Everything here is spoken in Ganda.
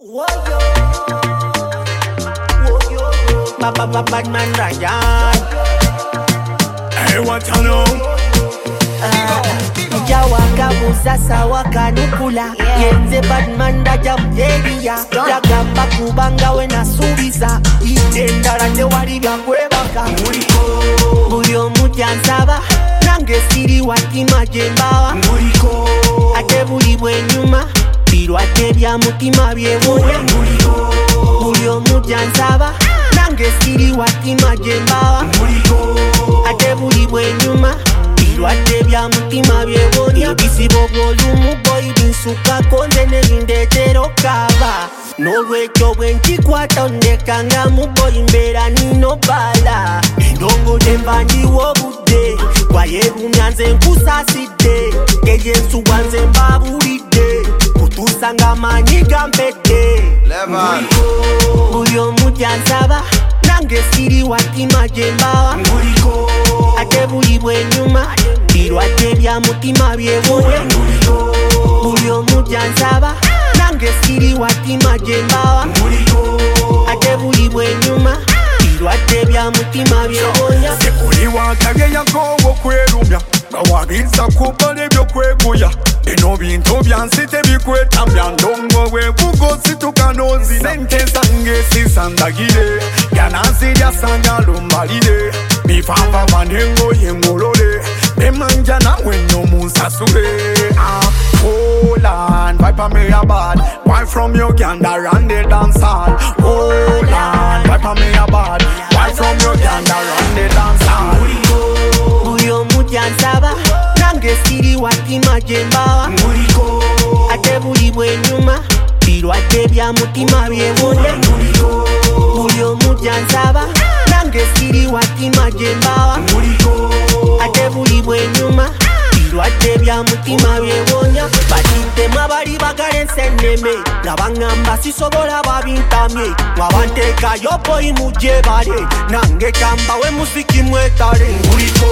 Woyo, bad man Ryan. Hey, what you know? Jawaka busasa wakanukula yenze badman daja mjeria yagamba kubanga we nasubiza itendala tewali byakwebaka buli omu jansaba nange siri watima jembawa ate buli bwenyuma birwadde bya mutima byewunya buli omu jansaba nange siri watima jembawa ate buli bwenyuma birwadde bya mutima byebonya bisibo bw'olumu boyi binsukako nze ne bindeetera okaaba n'olwekyo bwe nkikwata ondekanga mu boyi mbeera nino bala endongo gye mba ndiwo obudde bwayerumya nze nkusaasidde ng'egyensuwa nze mbaabulidde kutuusa ng'amaanyi gampedde buli omu gyansaba nange siri watima gye mbawa ate buli bwenyuma birwadde bya mutima byewunya buli omu gyansaba nange siri watima gye mbawa ate buli bwenyuma birwadde bya mutima byewunya Sekuli wakageyago okwerumya nga wabiza kubala ebyokweguya bino bintu byansi tebikwetamya ndongo bwebugo situka nozina sente zange sisandagire yanazirya sanga lumbalire bifanva vanengoye ngolole bemanja nawe nomunsasule Hold on, Piper me a bad Why from Uganda run the dance hall Hold on, Piper me a bad Why from Uganda run the dance hall buli omu gyansaba nange siri watima gye mbawa ate buli bwenyuma birwadde bya mutima byewunya buli omu gyansaba nange siri watima gye mbawa ate buli bwenyuma birwadde bya mutima byewunya batiddemu abali bagala ensenneme nga baŋŋamba sisobola babintamye nga banteekayo boyi mugye bale nange kambawe muziki mwetale nguliko